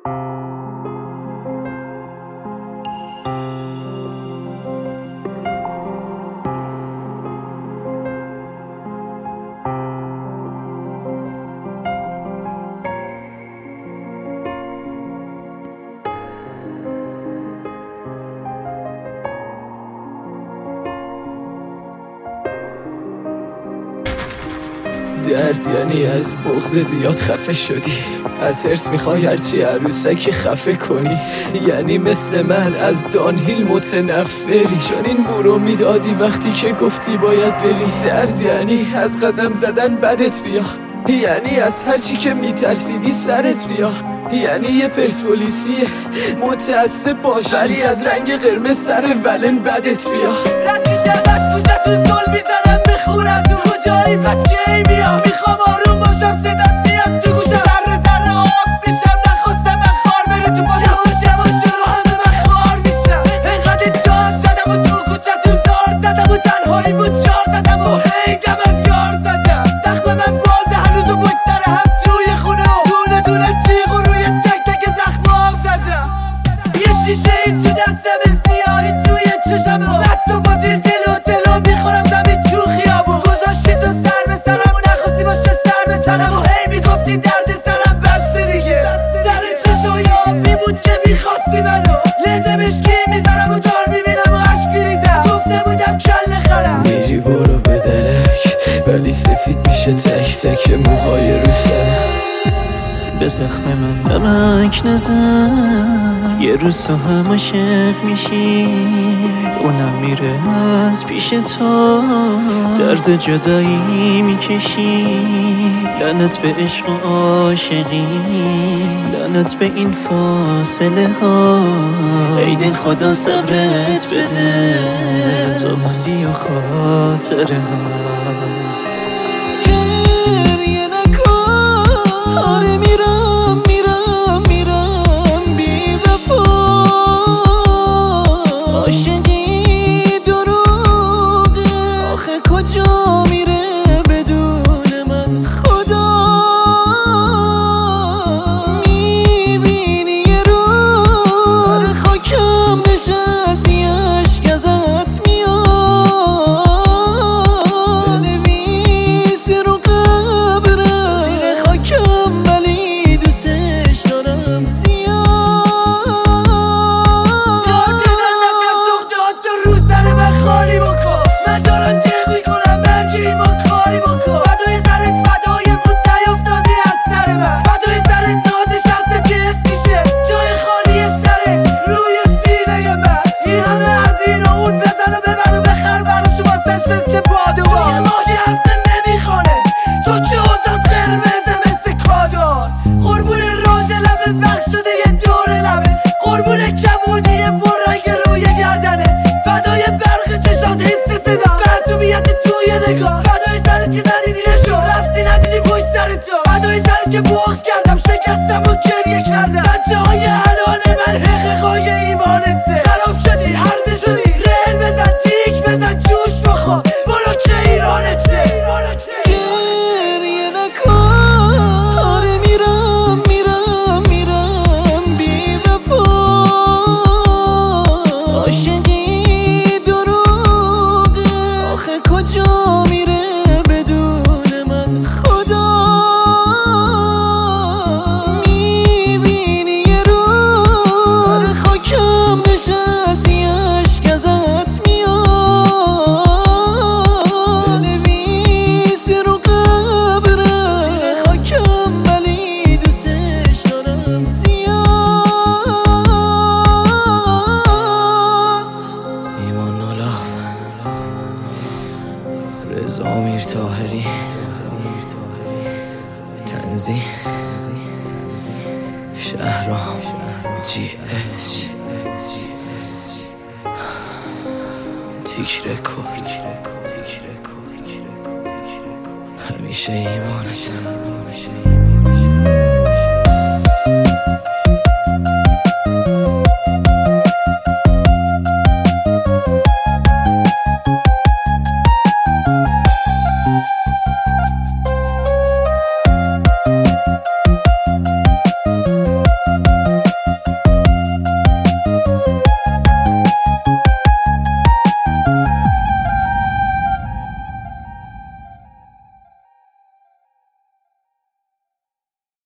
درد یعنی از بغض زیاد خفه شدی، از حرص میخوای هرچی عروسکی خفه کنی، یعنی مثل من از دانهیل متنفری، چون این بورو میدادی وقتی که گفتی باید بری. درد یعنی از قدم زدن بدت بیاد، یعنی از هرچی که میترسیدی سرت بیاد، یعنی یه پرسپولیسی متعصب باشی ولی از رنگ قرمز سر ولن بدت بیاد. رد میشم از کوچه تو زل میزنم میخورم تو کجایی پس کی میام، میخوام آروم باشم صدات میاد تو گوشم، ذره ذره آب میشم نخواستم من خار بره تو پاشم، یواش یواش جلو همه من خار میشم. اینقدر داد زدم و تو کوچه تو زار زدم و تنهایی بود جار زدم و هیدم از یار زدم. زخم من بازه هنوز و پشت سر هم توی خونه و دونه دونه تیغ و روی تک تک زخم آب زدم. یه شیشه این تو دستم سیاهی توی چشم و دست و با دیل دل و تلو میخورم زمین تو خیابون. گذاشتی تو سر به سرم و نخواستی باشه سر به تنم و هی میگفتی درد سرم بسته دیگه. سر چشای آبی بود که میخواستی منو لزمش کی میذارم و دار میبینم و عشق میریزم. گفته بودم کل خرم میری برو به درک ولی سفید میشه تک تک موهای رو سرم. به زخم من نمک نزن، یه روز تو هم عاشق میشی، اونم میره از پیش تو، درد جدایی میکشی. لعنت به عشق و عاشقی، لعنت به این فاصله ها، ای دل خدا صبرت بده تو موندی و خاطره ها. آره میرم میرم میرم بی وفا، عاشقی دروغه آخه کجا میره بدون من خدا. میبینی یه روز سر خاکم نشستی اشک ازت میاد، بنویسی رو قبرم زیر خاکم ولی دوستش دارم زیاد. دادن نکر سخته تو رو سر من خالی بکن، من دارم تق میکنم برگی ایمان کاری بکن. فدای سرت فدای متعی افتادی از سر من، فدای سرت ناز شخصت که اسمیشه جای خالی سرت روی سینه من. این همه از این و اون بزن و ببر و بخر براشو باسش مثل بادوان. یه ماهی هفته نمیخانه تو چه اوزاد قرمزه مثل کادان. قربون راز لبه بخش شده یه دور لبه، قربون کبودی برنگ روی گردنه، فدای برق چشات حس صدا معصومیت توی نگاه. فدای سرت که زدی دیرشو رفتی ندیدی پشت سر تو، فدای سرت که بغض کردم شکستم و گریه کردم. بچه های الان من حقیقای ایمانته، خراب شدی هرده شدی رل بزن تیک بزن جوش بخور برو که ایرانته. گریه نکن آره میرم میرم میرم بی وفا، عاشقی دروغه آخه کجا میره بدون من خدا. میبینی یه روز سر خاکم نشستی اشک ازت میاد، بنویسی رو قبرم زیر خاکم ولی دوستش دارم زیاد. ایمان نولاف، رضا امیر طاهری، تنظیم شهرام جی اچ، تیک رکورد، همیشه ایمانتم.